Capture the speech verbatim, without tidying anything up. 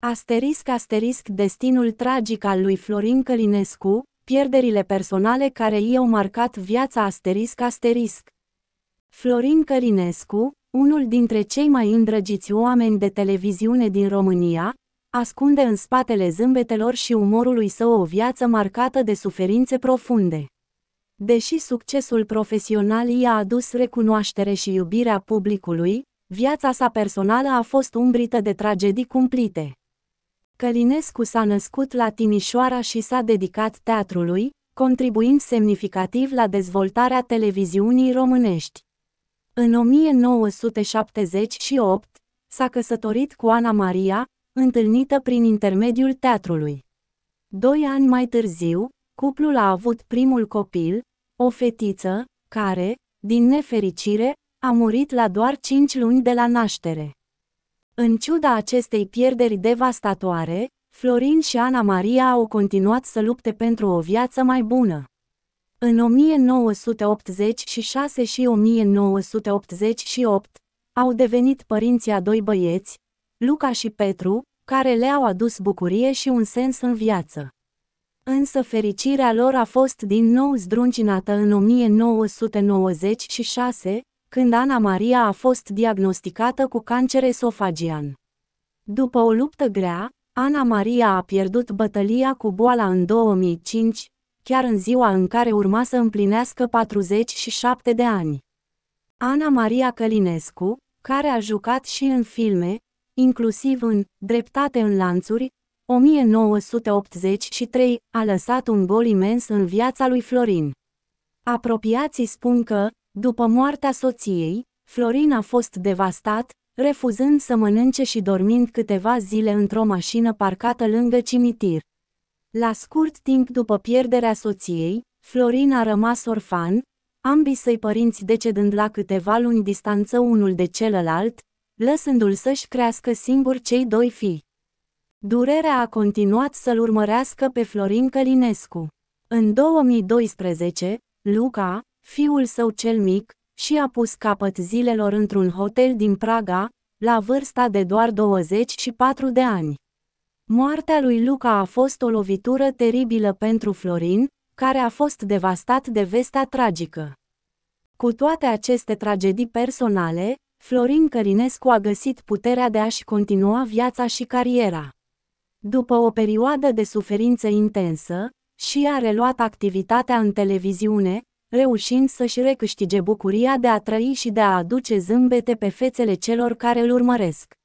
Asterisc asterisc destinul tragic al lui Florin Călinescu, pierderile personale care i-au marcat viața asterisc asterisc. Florin Călinescu, unul dintre cei mai îndrăgiți oameni de televiziune din România, ascunde în spatele zâmbetelor și umorului său o viață marcată de suferințe profunde. Deși succesul profesional i-a adus recunoaștere și iubirea publicului, viața sa personală a fost umbrită de tragedii cumplite. Călinescu s-a născut la Timișoara și s-a dedicat teatrului, contribuind semnificativ la dezvoltarea televiziunii românești. În o mie nouă sute șaptezeci și opt, s-a căsătorit cu Ana Maria, întâlnită prin intermediul teatrului. Doi ani mai târziu, cuplul a avut primul copil, o fetiță, care, din nefericire, a murit la doar cinci luni de la naștere. În ciuda acestei pierderi devastatoare, Florin și Ana Maria au continuat să lupte pentru o viață mai bună. În o mie nouă sute optzeci și șase și o mie nouă sute optzeci și opt, au devenit părinții a doi băieți, Luca și Petru, care le-au adus bucurie și un sens în viață. Însă fericirea lor a fost din nou zdruncinată în o mie nouă sute nouăzeci și șase, când Ana Maria a fost diagnosticată cu cancer esofagian. După o luptă grea, Ana Maria a pierdut bătălia cu boala în două mii cinci, chiar în ziua în care urma să împlinească patruzeci și șapte de ani. Ana Maria Călinescu, care a jucat și în filme, inclusiv în Dreptate în lanțuri, o mie nouă sute optzeci și trei, a lăsat un gol imens în viața lui Florin. Apropiații spun că, după moartea soției, Florin a fost devastat, refuzând să mănânce și dormind câteva zile într-o mașină parcată lângă cimitir. La scurt timp după pierderea soției, Florin a rămas orfan, ambii săi părinți decedând la câteva luni distanță unul de celălalt, lăsându-l să-și crească singur cei doi fii. Durerea a continuat să-l urmărească pe Florin Călinescu. În două mii doisprezece, Luca, fiul său cel mic, și-a pus capăt zilelor într-un hotel din Praga, la vârsta de doar douăzeci și patru de ani. Moartea lui Luca a fost o lovitură teribilă pentru Florin, care a fost devastat de vestea tragică. Cu toate aceste tragedii personale, Florin Călinescu a găsit puterea de a-și continua viața și cariera. După o perioadă de suferință intensă, și-a reluat activitatea în televiziune, reușind să-și recâștige bucuria de a trăi și de a aduce zâmbete pe fețele celor care îl urmăresc.